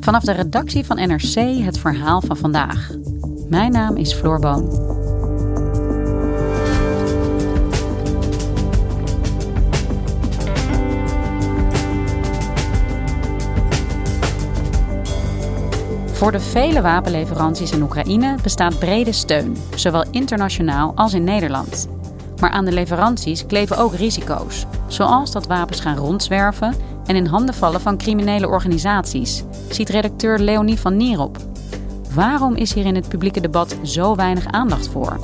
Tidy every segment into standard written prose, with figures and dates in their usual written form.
Vanaf de redactie van NRC het verhaal van vandaag. Mijn naam is Floor Boon. Voor de vele wapenleveranties in Oekraïne bestaat brede steun, zowel internationaal als in Nederland. Maar aan de leveranties kleven ook risico's, zoals dat wapens gaan rondzwerven en in handen vallen van criminele organisaties, ziet redacteur Leonie van Nierop. Waarom is hier in het publieke debat zo weinig aandacht voor?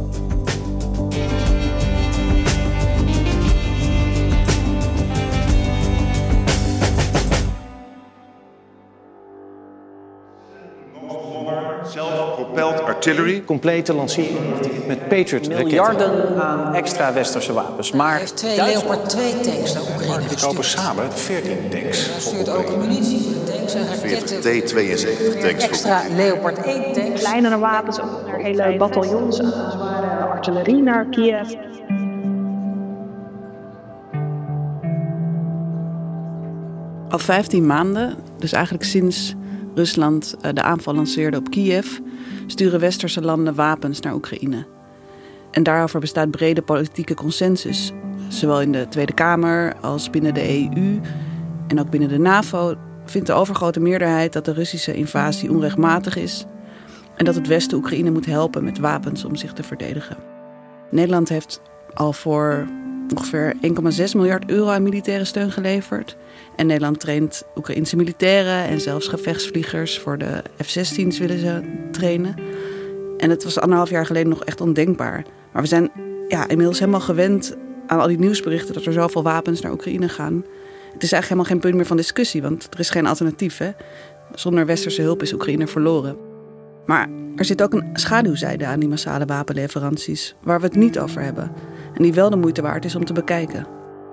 Self-propelled artillery. Complete lancering met Patriot-raketten. Miljarden aan extra westerse wapens. Maar hij heeft 2 Leopard 2 tanks naar Oekraïne gestuurd. Die kopen samen 14 tanks. Hij stuurt ook munitie voor de tanks en raketten. T-72 tanks. Extra Leopard 1 tanks. Kleinere wapens, ook naar hele bataljons, zware artillerie naar Kiev. Al 15 maanden, dus eigenlijk sinds Rusland de aanval lanceerde op Kiev, sturen westerse landen wapens naar Oekraïne. En daarover bestaat brede politieke consensus. Zowel in de Tweede Kamer als binnen de EU en ook binnen de NAVO vindt de overgrote meerderheid dat de Russische invasie onrechtmatig is en dat het Westen Oekraïne moet helpen met wapens om zich te verdedigen. Nederland heeft al voor ongeveer 1,6 miljard euro aan militaire steun geleverd. En Nederland traint Oekraïense militairen en zelfs gevechtsvliegers voor de F-16's willen ze trainen. En het was 1,5 jaar geleden nog echt ondenkbaar. Maar we zijn inmiddels helemaal gewend aan al die nieuwsberichten dat er zoveel wapens naar Oekraïne gaan. Het is eigenlijk helemaal geen punt meer van discussie, want er is geen alternatief. Hè? Zonder westerse hulp is Oekraïne verloren. Maar er zit ook een schaduwzijde aan die massale wapenleveranties, waar we het niet over hebben. En die wel de moeite waard is om te bekijken.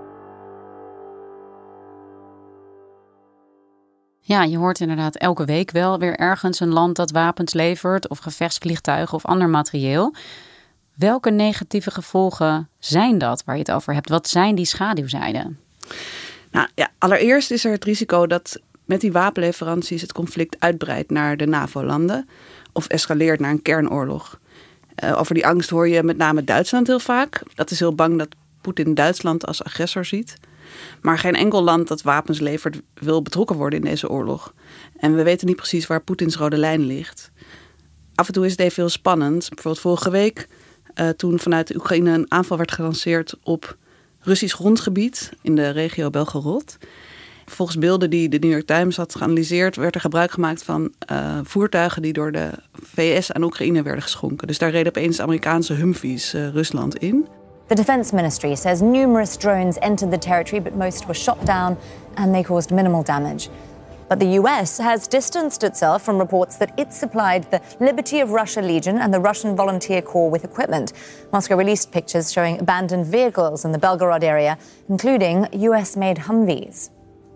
Ja, je hoort inderdaad elke week wel weer ergens een land dat wapens levert of gevechtsvliegtuigen of ander materieel. Welke negatieve gevolgen zijn dat waar je het over hebt? Wat zijn die schaduwzijden? Nou ja, allereerst is er het risico dat met die wapenleveranties het conflict uitbreidt naar de NAVO-landen of escaleert naar een kernoorlog. Over die angst hoor je met name Duitsland heel vaak. Dat is heel bang dat Poetin Duitsland als agressor ziet. Maar geen enkel land dat wapens levert wil betrokken worden in deze oorlog. En we weten niet precies waar Poetins rode lijn ligt. Af en toe is het even heel spannend. Bijvoorbeeld vorige week, toen vanuit de Oekraïne een aanval werd gelanceerd op Russisch grondgebied in de regio Belgorod. Volgens beelden die de New York Times had geanalyseerd, werd er gebruik gemaakt van voertuigen die door de VS aan Oekraïne werden geschonken. Dus daar reden opeens Amerikaanse Humvees Rusland in. The Defense Ministry says numerous drones entered the territory, but most were shot down and they caused minimal damage. But the US has distanced itself from reports that it supplied the Liberty of Russia Legion and the Russian Volunteer Corps with equipment. Moscow released pictures showing abandoned vehicles in the Belgorod area, including US-made Humvees.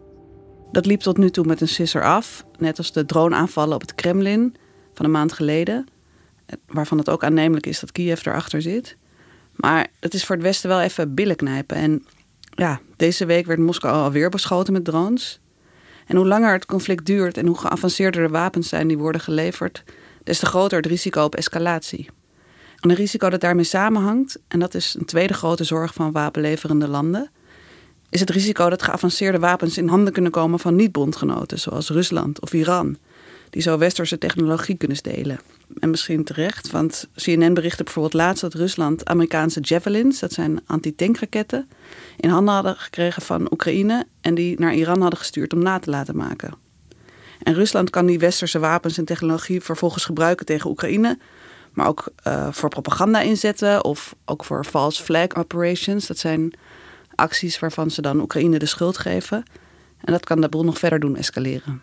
Dat liep tot nu toe met een sisser af, net als de droneaanvallen op het Kremlin van een maand geleden, waarvan het ook aannemelijk is dat Kiev erachter zit. Maar het is voor het Westen wel even billen knijpen. En ja, deze week werd Moskou alweer beschoten met drones. En hoe langer het conflict duurt en hoe geavanceerder de wapens zijn die worden geleverd, des te groter het risico op escalatie. En een risico dat daarmee samenhangt, en dat is een tweede grote zorg van wapenleverende landen, is het risico dat geavanceerde wapens in handen kunnen komen van niet-bondgenoten, zoals Rusland of Iran, die zo westerse technologie kunnen stelen. En misschien terecht, want CNN berichtte bijvoorbeeld laatst dat Rusland Amerikaanse Javelins, dat zijn antitankraketten, in handen hadden gekregen van Oekraïne en die naar Iran hadden gestuurd om na te laten maken. En Rusland kan die westerse wapens en technologie vervolgens gebruiken tegen Oekraïne, maar ook voor propaganda inzetten of ook voor false flag operations. Dat zijn acties waarvan ze dan Oekraïne de schuld geven. En dat kan de boel nog verder doen escaleren.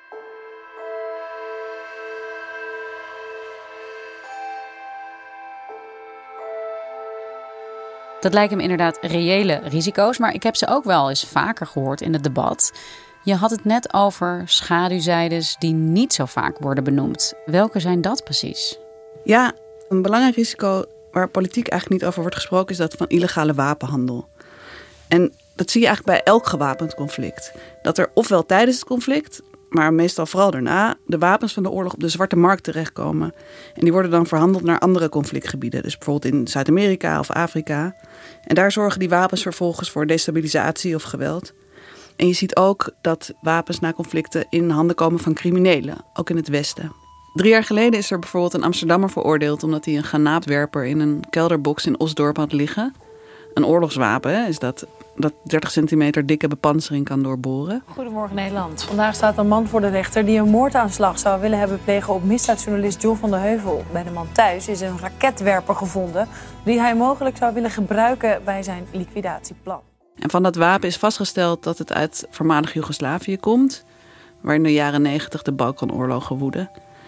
Dat lijken me inderdaad reële risico's, maar ik heb ze ook wel eens vaker gehoord in het debat. Je had het net over schaduwzijdes die niet zo vaak worden benoemd. Welke zijn dat precies? Ja, een belangrijk risico waar politiek eigenlijk niet over wordt gesproken is dat van illegale wapenhandel. En dat zie je eigenlijk bij elk gewapend conflict. Dat er ofwel tijdens het conflict, maar meestal vooral daarna, de wapens van de oorlog op de zwarte markt terechtkomen. En die worden dan verhandeld naar andere conflictgebieden. Dus bijvoorbeeld in Zuid-Amerika of Afrika. En daar zorgen die wapens vervolgens voor destabilisatie of geweld. En je ziet ook dat wapens na conflicten in handen komen van criminelen, ook in het Westen. 3 jaar geleden is er bijvoorbeeld een Amsterdammer veroordeeld omdat hij een granaatwerper in een kelderbox in Osdorp had liggen. Een oorlogswapen is dat 30 centimeter dikke bepansering kan doorboren. Goedemorgen Nederland. Vandaag staat een man voor de rechter die een moordaanslag zou willen hebben plegen op misdaadjournalist John van de Heuvel. Bij de man thuis is een raketwerper gevonden die hij mogelijk zou willen gebruiken bij zijn liquidatieplan. En van dat wapen is vastgesteld dat het uit voormalig Joegoslavië komt, waar in de jaren 90 de Balkanoorlogen woedden.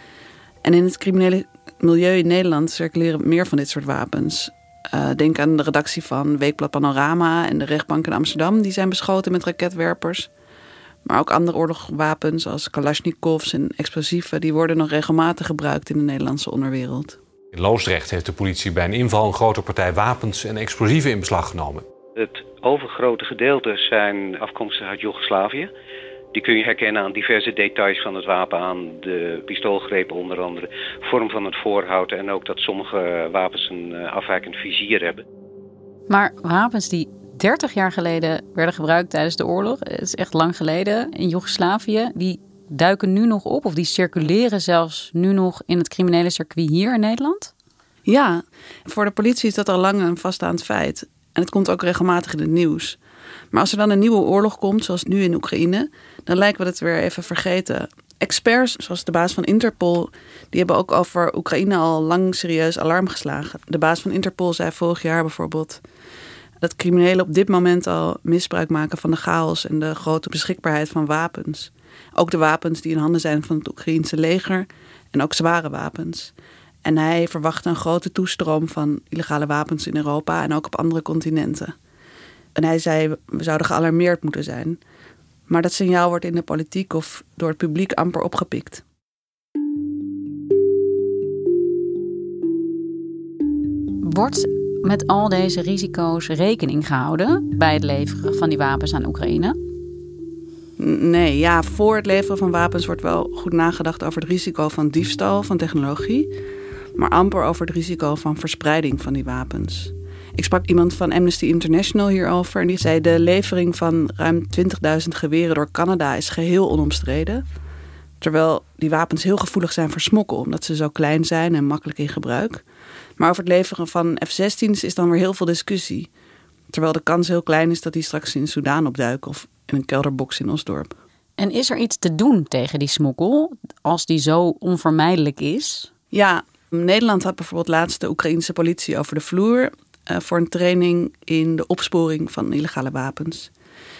En in het criminele milieu in Nederland circuleren meer van dit soort wapens. Denk aan de redactie van Weekblad Panorama en de rechtbank in Amsterdam. Die zijn beschoten met raketwerpers. Maar ook andere oorlogswapens zoals kalasjnikovs en explosieven, die worden nog regelmatig gebruikt in de Nederlandse onderwereld. In Loosdrecht heeft de politie bij een inval een grote partij wapens en explosieven in beslag genomen. Het overgrote gedeelte zijn afkomstig uit Joegoslavië. Die kun je herkennen aan diverse details van het wapen, aan de pistoolgrepen onder andere, vorm van het voorhout en ook dat sommige wapens een afwijkend vizier hebben. Maar wapens die 30 jaar geleden werden gebruikt tijdens de oorlog, het is echt lang geleden, in Joegoslavië, die duiken nu nog op of die circuleren zelfs nu nog in het criminele circuit hier in Nederland? Ja, voor de politie is dat al lang een vaststaand feit. En het komt ook regelmatig in het nieuws. Maar als er dan een nieuwe oorlog komt, zoals nu in Oekraïne, dan lijken we het weer even vergeten. Experts, zoals de baas van Interpol, die hebben ook over Oekraïne al lang serieus alarm geslagen. De baas van Interpol zei vorig jaar bijvoorbeeld dat criminelen op dit moment al misbruik maken van de chaos en de grote beschikbaarheid van wapens. Ook de wapens die in handen zijn van het Oekraïense leger en ook zware wapens. En hij verwachtte een grote toestroom van illegale wapens in Europa en ook op andere continenten. En hij zei, we zouden gealarmeerd moeten zijn. Maar dat signaal wordt in de politiek of door het publiek amper opgepikt. Wordt met al deze risico's rekening gehouden bij het leveren van die wapens aan Oekraïne? Nee, ja, voor het leveren van wapens wordt wel goed nagedacht over het risico van diefstal van technologie, maar amper over het risico van verspreiding van die wapens. Ik sprak iemand van Amnesty International hierover en die zei de levering van ruim 20.000 geweren door Canada is geheel onomstreden. Terwijl die wapens heel gevoelig zijn voor smokkel, omdat ze zo klein zijn en makkelijk in gebruik. Maar over het leveren van F-16's is dan weer heel veel discussie. Terwijl de kans heel klein is dat die straks in Soedan opduiken of in een kelderbox in Osdorp. En is er iets te doen tegen die smokkel, als die zo onvermijdelijk is? Ja, Nederland had bijvoorbeeld laatst de Oekraïense politie over de vloer voor een training in de opsporing van illegale wapens.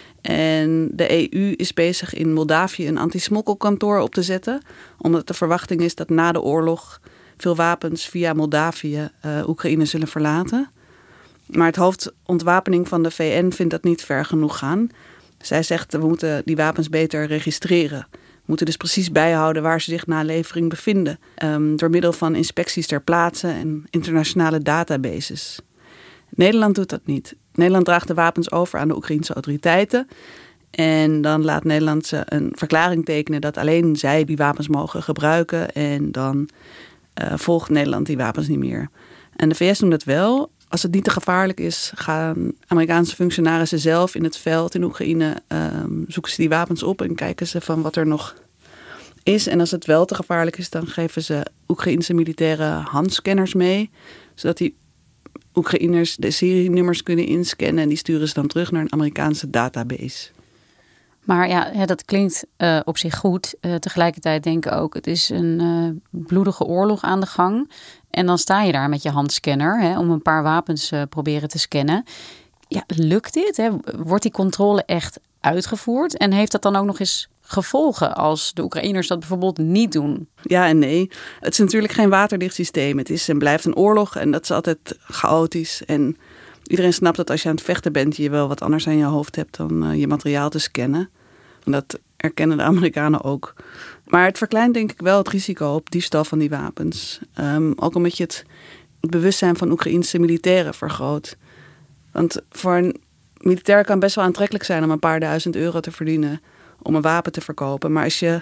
En de EU is bezig in Moldavië een anti-smokkelkantoor op te zetten, omdat de verwachting is dat na de oorlog veel wapens via Moldavië Oekraïne zullen verlaten. Maar het hoofdontwapening van de VN vindt dat niet ver genoeg gaan. Zij zegt, we moeten die wapens beter registreren. We moeten dus precies bijhouden waar ze zich na levering bevinden. Door middel van inspecties ter plaatse en internationale databases. Nederland doet dat niet. Nederland draagt de wapens over aan de Oekraïense autoriteiten. En dan laat Nederland ze een verklaring tekenen dat alleen zij die wapens mogen gebruiken. En dan volgt Nederland die wapens niet meer. En de VS doen dat wel. Als het niet te gevaarlijk is, gaan Amerikaanse functionarissen zelf in het veld in Oekraïne zoeken ze die wapens op en kijken ze van wat er nog is. En als het wel te gevaarlijk is, dan geven ze Oekraïense militairen handscanners mee, zodat die Oekraïners de serienummers kunnen inscannen en die sturen ze dan terug naar een Amerikaanse database. Maar ja, dat klinkt op zich goed. Tegelijkertijd denk ik ook, het is een bloedige oorlog aan de gang. En dan sta je daar met je handscanner om een paar wapens proberen te scannen. Ja, lukt dit? Hè? Wordt die controle echt uitgevoerd? En heeft dat dan ook nog eens gevolgen als de Oekraïners dat bijvoorbeeld niet doen? Ja en nee. Het is natuurlijk geen waterdicht systeem. Het is en blijft een oorlog en dat is altijd chaotisch. En iedereen snapt dat als je aan het vechten bent, je wel wat anders aan je hoofd hebt dan je materiaal te scannen. En dat erkennen de Amerikanen ook. Maar het verkleint denk ik wel het risico op diefstal van die wapens. Ook omdat je het bewustzijn van Oekraïense militairen vergroot. Want voor een militair kan best wel aantrekkelijk zijn om een paar duizend euro te verdienen om een wapen te verkopen. Maar als je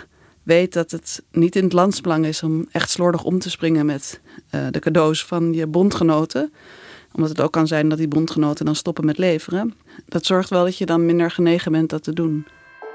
weet dat het niet in het landsbelang is om echt slordig om te springen met de cadeaus van je bondgenoten. Omdat het ook kan zijn dat die bondgenoten dan stoppen met leveren. Dat zorgt wel dat je dan minder genegen bent dat te doen.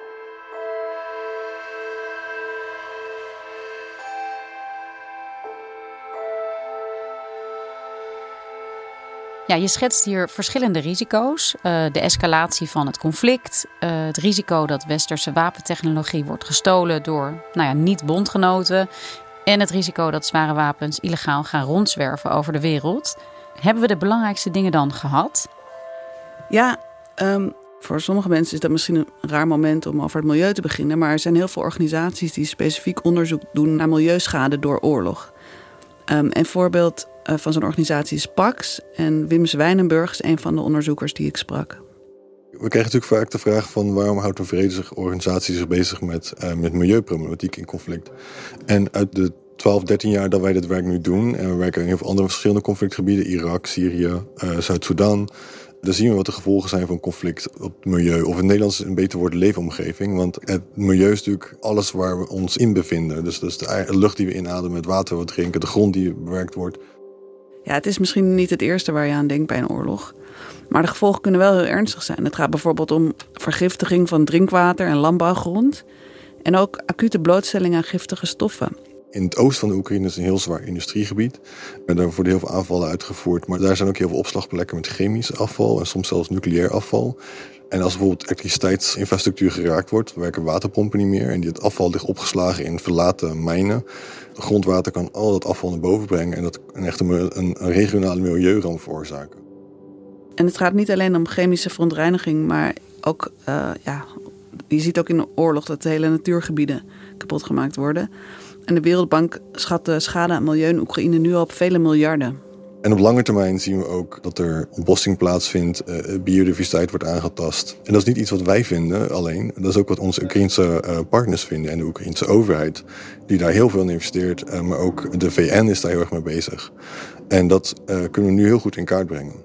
Ja, je schetst hier verschillende risico's. De escalatie van het conflict. Het risico dat westerse wapentechnologie wordt gestolen door niet-bondgenoten. En het risico dat zware wapens illegaal gaan rondzwerven over de wereld. Hebben we de belangrijkste dingen dan gehad? Ja, voor sommige mensen is dat misschien een raar moment om over het milieu te beginnen. Maar er zijn heel veel organisaties die specifiek onderzoek doen naar milieuschade door oorlog. Een voorbeeld van zo'n organisatie is PAX. En Wim Zwijnenburg is een van de onderzoekers die ik sprak. We krijgen natuurlijk vaak de vraag van waarom houdt een vredesorganisatie zich bezig met milieuproblematiek in conflict. En uit de 12, 13 jaar dat wij dit werk nu doen, en we werken in heel veel andere verschillende conflictgebieden, Irak, Syrië, Zuid-Soedan, dan zien we wat de gevolgen zijn van conflict op het milieu. Of in het Nederlands een beter woord leefomgeving. Want het milieu is natuurlijk alles waar we ons in bevinden. Dus de lucht die we inademen, het water wat we drinken, de grond die bewerkt wordt. Ja, het is misschien niet het eerste waar je aan denkt bij een oorlog. Maar de gevolgen kunnen wel heel ernstig zijn. Het gaat bijvoorbeeld om vergiftiging van drinkwater en landbouwgrond. En ook acute blootstelling aan giftige stoffen. In het oosten van de Oekraïne is een heel zwaar industriegebied. En daar worden heel veel aanvallen uitgevoerd. Maar daar zijn ook heel veel opslagplekken met chemisch afval en soms zelfs nucleair afval. En als bijvoorbeeld elektriciteitsinfrastructuur geraakt wordt, werken waterpompen niet meer. En het afval ligt opgeslagen in verlaten mijnen. Grondwater kan al dat afval naar boven brengen en dat kan echt een regionale milieuramp veroorzaken. En het gaat niet alleen om chemische verontreiniging, maar ook, je ziet ook in de oorlog dat de hele natuurgebieden kapot gemaakt worden. En de Wereldbank schat de schade aan milieu in Oekraïne nu al op vele miljarden. En op lange termijn zien we ook dat er ontbossing plaatsvindt, biodiversiteit wordt aangetast. En dat is niet iets wat wij vinden alleen. Dat is ook wat onze Oekraïnse partners vinden en de Oekraïnse overheid. Die daar heel veel in investeert, maar ook de VN is daar heel erg mee bezig. En dat kunnen we nu heel goed in kaart brengen.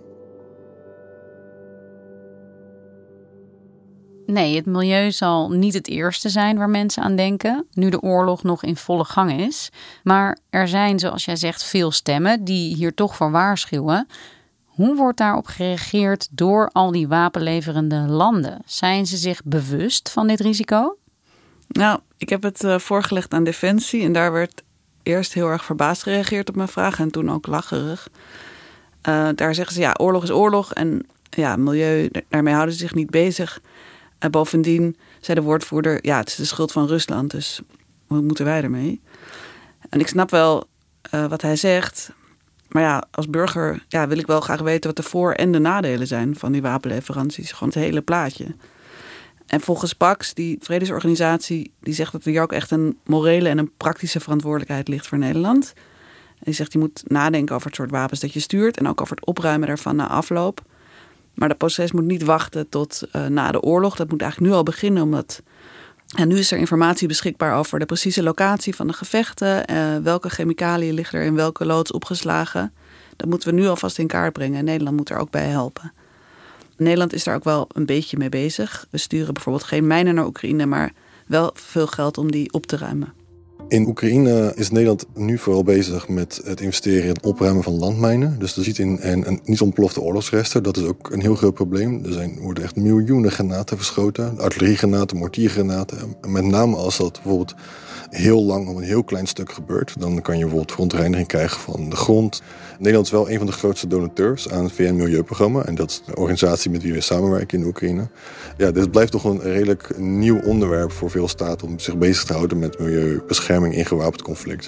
Nee, het milieu zal niet het eerste zijn waar mensen aan denken, nu de oorlog nog in volle gang is. Maar er zijn, zoals jij zegt, veel stemmen die hier toch voor waarschuwen. Hoe wordt daarop gereageerd door al die wapenleverende landen? Zijn ze zich bewust van dit risico? Nou, ik heb het voorgelegd aan Defensie en daar werd eerst heel erg verbaasd gereageerd op mijn vraag en toen ook lacherig. Daar zeggen ze, ja, oorlog is oorlog en ja, milieu, daarmee houden ze zich niet bezig. Bovendien zei de woordvoerder, ja, het is de schuld van Rusland, dus hoe moeten wij ermee? En ik snap wel wat hij zegt, maar ja, als burger wil ik wel graag weten wat de voor- en de nadelen zijn van die wapenleveranties. Gewoon het hele plaatje. En volgens PAX, die vredesorganisatie, die zegt dat er hier ook echt een morele en een praktische verantwoordelijkheid ligt voor Nederland. En die zegt, je moet nadenken over het soort wapens dat je stuurt en ook over het opruimen daarvan na afloop. Maar dat proces moet niet wachten tot na de oorlog. Dat moet eigenlijk nu al beginnen, omdat nu is er informatie beschikbaar over de precieze locatie van de gevechten. Welke chemicaliën liggen er in welke loods opgeslagen. Dat moeten we nu alvast in kaart brengen. En Nederland moet er ook bij helpen. Nederland is daar ook wel een beetje mee bezig. We sturen bijvoorbeeld geen mijnen naar Oekraïne, maar wel veel geld om die op te ruimen. In Oekraïne is Nederland nu vooral bezig met het investeren in het opruimen van landmijnen. Dus dat ziet in en niet ontplofte oorlogsresten. Dat is ook een heel groot probleem. Worden echt miljoenen granaten verschoten. Artilleriegranaten, mortiergranaten. En met name als dat bijvoorbeeld heel lang op een heel klein stuk gebeurt, dan kan je bijvoorbeeld verontreiniging krijgen van de grond. Nederland is wel een van de grootste donateurs aan het VN-milieuprogramma. En dat is de organisatie met wie we samenwerken in de Oekraïne. Ja, dit blijft toch een redelijk nieuw onderwerp voor veel staten om zich bezig te houden met milieubescherming in gewapend conflict.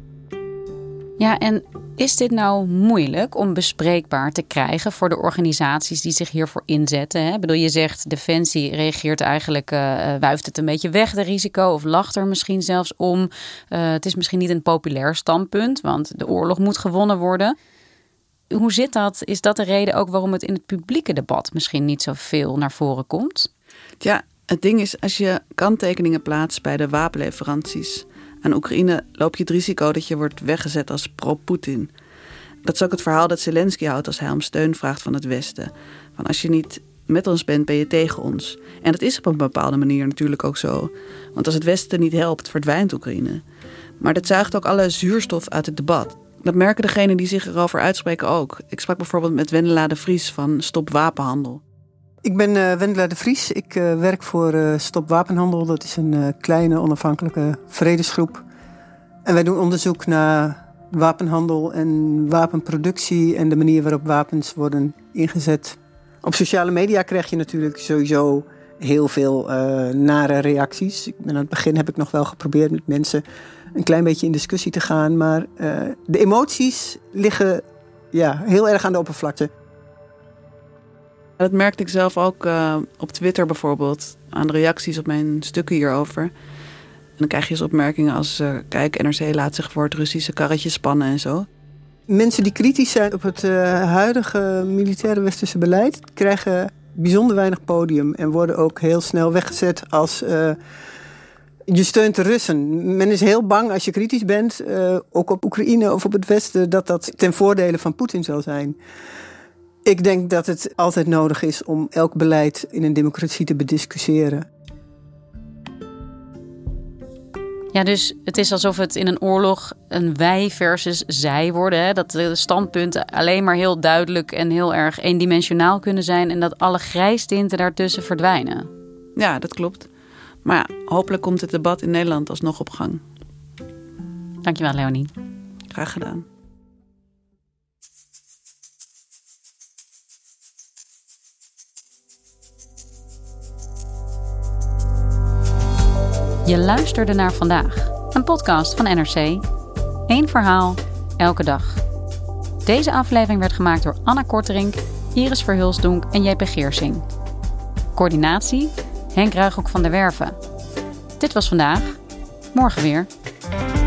Ja, en is dit nou moeilijk om bespreekbaar te krijgen voor de organisaties die zich hiervoor inzetten? Hè? Ik bedoel, je zegt Defensie reageert eigenlijk, wuift het een beetje weg, de risico, of lacht er misschien zelfs om. Het is misschien niet een populair standpunt, want de oorlog moet gewonnen worden. Hoe zit dat? Is dat de reden ook waarom het in het publieke debat misschien niet zoveel naar voren komt? Ja, het ding is, als je kanttekeningen plaatst bij de wapenleveranties aan Oekraïne, loop je het risico dat je wordt weggezet als pro-Poetin. Dat is ook het verhaal dat Zelensky houdt als hij om steun vraagt van het Westen. Van als je niet met ons bent, ben je tegen ons. En dat is op een bepaalde manier natuurlijk ook zo. Want als het Westen niet helpt, verdwijnt Oekraïne. Maar dat zuigt ook alle zuurstof uit het debat. Dat merken degenen die zich erover uitspreken ook. Ik sprak bijvoorbeeld met Wendela de Vries van Stop Wapenhandel. Ik ben Wendela de Vries. Ik werk voor Stop Wapenhandel. Dat is een kleine onafhankelijke vredesgroep. En wij doen onderzoek naar wapenhandel en wapenproductie en de manier waarop wapens worden ingezet. Op sociale media krijg je natuurlijk sowieso heel veel nare reacties. Aan het begin heb ik nog wel geprobeerd met mensen een klein beetje in discussie te gaan. Maar de emoties liggen heel erg aan de oppervlakte. Dat merkte ik zelf ook op Twitter bijvoorbeeld. Aan de reacties op mijn stukken hierover. En dan krijg je dus opmerkingen als... kijk, NRC laat zich voor het Russische karretje spannen en zo. Mensen die kritisch zijn op het huidige militaire westerse beleid... krijgen bijzonder weinig podium. En worden ook heel snel weggezet als... je steunt de Russen. Men is heel bang als je kritisch bent... ook op Oekraïne of op het Westen... dat ten voordele van Poetin zal zijn. Ik denk dat het altijd nodig is om elk beleid in een democratie te bediscussiëren. Ja, dus het is alsof het in een oorlog een wij versus zij worden. Hè? Dat de standpunten alleen maar heel duidelijk en heel erg eendimensionaal kunnen zijn... en dat alle grijstinten daartussen verdwijnen. Ja, dat klopt. Maar ja, hopelijk komt het debat in Nederland alsnog op gang. Dankjewel, Leonie. Graag gedaan. Je luisterde naar Vandaag, een podcast van NRC. 1 verhaal, elke dag. Deze aflevering werd gemaakt door Anna Korterink, Iris Verhulsdonk en JP Geersing. Coördinatie, Henk Ruigrok van der Werven. Dit was Vandaag, morgen weer.